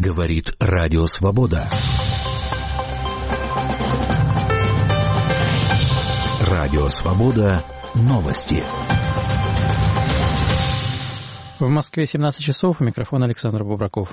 Говорит Радио Свобода. Радио Свобода. Новости. В Москве 17 часов. У микрофона Александр Бубраков.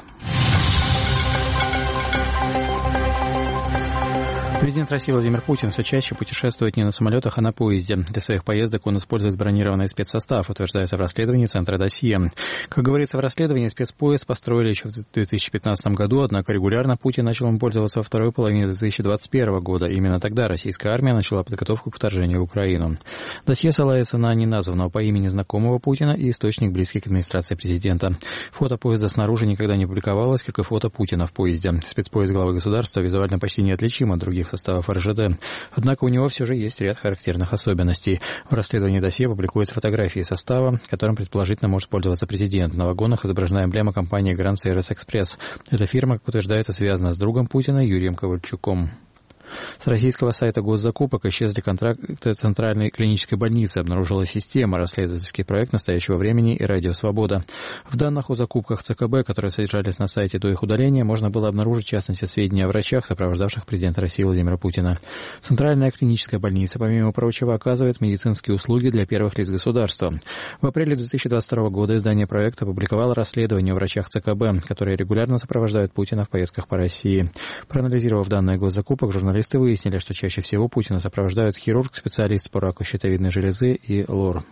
Президент России Владимир Путин все чаще путешествует не на самолетах, а на поезде. Для своих поездок он использует бронированный спецсостав, утверждается в расследовании Центра «Досье». Как говорится в расследовании, спецпоезд построили еще в 2015 году, однако регулярно Путин начал им пользоваться во второй половине 2021 года. Именно тогда российская армия начала подготовку к вторжению в Украину. Досье ссылается на неназванного по имени знакомого Путина и источник, близкий к администрации президента. Фото поезда снаружи никогда не публиковалось, как и фото Путина в поезде. Спецпоезд главы государства визуально почти неотличим от других составов РЖД. Однако у него все же есть ряд характерных особенностей. В расследовании досье публикуются фотографии состава, которым предположительно может пользоваться президент. На вагонах изображена эмблема компании Grand Service Express. Эта фирма, как утверждается, связана с другом Путина Юрием Ковальчуком. С российского сайта госзакупок исчезли контракты Центральной клинической больницы. Обнаружилась система, расследовательский проект настоящего времени и Радио Свобода. В данных о закупках ЦКБ, которые содержались на сайте до их удаления, можно было обнаружить, в частности, сведения о врачах, сопровождавших президента России Владимира Путина. Центральная клиническая больница, помимо прочего, оказывает медицинские услуги для первых лиц государства. В апреле 2022 года издание проекта опубликовало расследование о врачах ЦКБ, которые регулярно сопровождают Путина в поездках по России. Проанализировав данные госзакупок, журналисты выяснили, что чаще всего Путина сопровождают хирург, специалист по раку щитовидной железы и лор.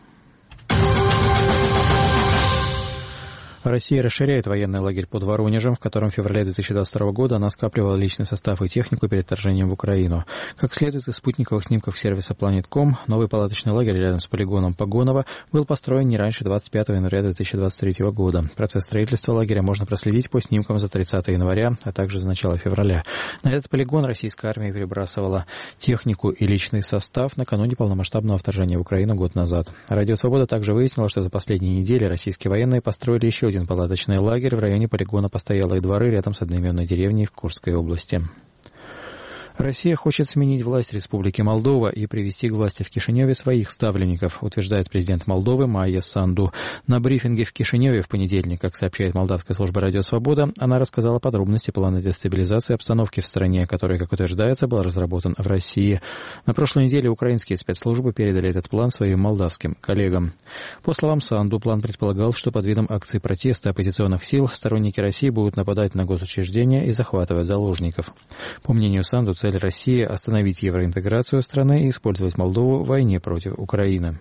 Россия расширяет военный лагерь под Воронежем, в котором в феврале 2022 года она скапливала личный состав и технику перед вторжением в Украину. Как следует из спутниковых снимков сервиса Planet.com, новый палаточный лагерь рядом с полигоном Погоново был построен не раньше 25 января 2023 года. Процесс строительства лагеря можно проследить по снимкам за 30 января, а также за начало февраля. На этот полигон российская армия перебрасывала технику и личный состав накануне полномасштабного вторжения в Украину год назад. Радио Свобода также выяснила, что за последние недели российские военные построили еще один палаточный лагерь в районе полигона «Постоялые дворы» рядом с одноименной деревней в Курской области. Россия хочет сменить власть Республики Молдова и привести к власти в Кишиневе своих ставленников, утверждает президент Молдовы Майя Санду. На брифинге в Кишиневе в понедельник, как сообщает молдавская служба «Радио Свобода», она рассказала подробности плана дестабилизации обстановки в стране, который, как утверждается, был разработан в России. На прошлой неделе украинские спецслужбы передали этот план своим молдавским коллегам. По словам Санду, план предполагал, что под видом акций протеста оппозиционных сил сторонники России будут нападать на госучреждения и захватывать заложников. По мнению Санду, цель России – остановить евроинтеграцию страны и использовать Молдову в войне против Украины.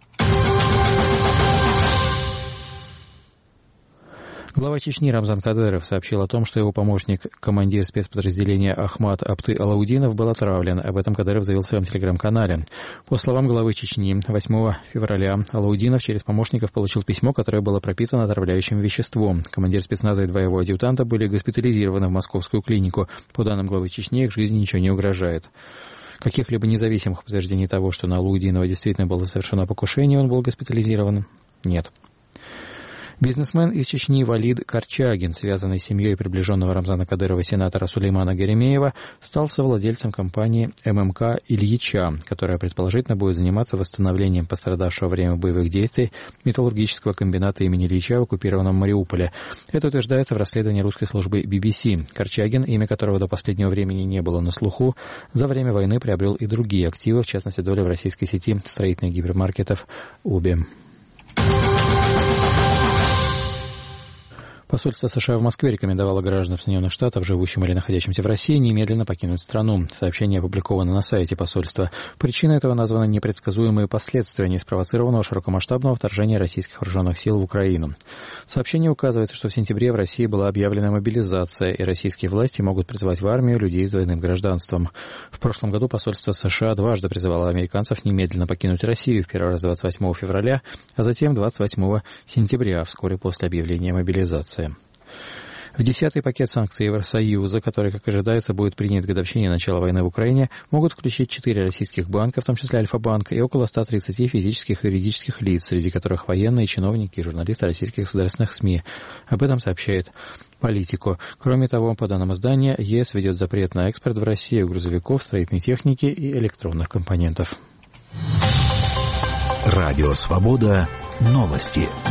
Глава Чечни Рамзан Кадыров сообщил о том, что его помощник, командир спецподразделения Ахмад Апты Алаудинов, был отравлен. Об этом Кадыров заявил в своем телеграм-канале. По словам главы Чечни, 8 февраля Алаудинов через помощников получил письмо, которое было пропитано отравляющим веществом. Командир спецназа и два его адъютанта были госпитализированы в московскую клинику. По данным главы Чечни, их жизни ничего не угрожает. Каких-либо независимых подтверждений того, что на Алаудинова действительно было совершено покушение, он был госпитализирован, нет. Бизнесмен из Чечни Валид Корчагин, связанный с семьей приближенного Рамзана Кадырова сенатора Сулеймана Геремеева, стал совладельцем компании ММК Ильича, которая предположительно будет заниматься восстановлением пострадавшего во время боевых действий металлургического комбината имени Ильича в оккупированном Мариуполе. Это утверждается в расследовании русской службы BBC. Корчагин, имя которого до последнего времени не было на слуху, за время войны приобрел и другие активы, в частности доли в российской сети строительных гипермаркетов «Уби». Посольство США в Москве рекомендовало гражданам Соединенных Штатов, живущим или находящимся в России, немедленно покинуть страну. Сообщение опубликовано на сайте посольства. Причиной этого названы непредсказуемые последствия неспровоцированного широкомасштабного вторжения российских вооруженных сил в Украину. В сообщении указывается, что в сентябре в России была объявлена мобилизация, и российские власти могут призвать в армию людей с двойным гражданством. В прошлом году посольство США дважды призывало американцев немедленно покинуть Россию, в первый раз 28 февраля, а затем 28 сентября, вскоре после объявления мобилизации. В 10-й пакет санкций Евросоюза, который, как ожидается, будет принят к годовщине начала войны в Украине, могут включить 4 российских банка, в том числе Альфа-банк, и около 130 физических и юридических лиц, среди которых военные, чиновники и журналисты российских государственных СМИ. Об этом сообщает Политико. Кроме того, по данным издания, ЕС ведет запрет на экспорт в Россию грузовиков, строительной техники и электронных компонентов. Радио Свобода. Новости.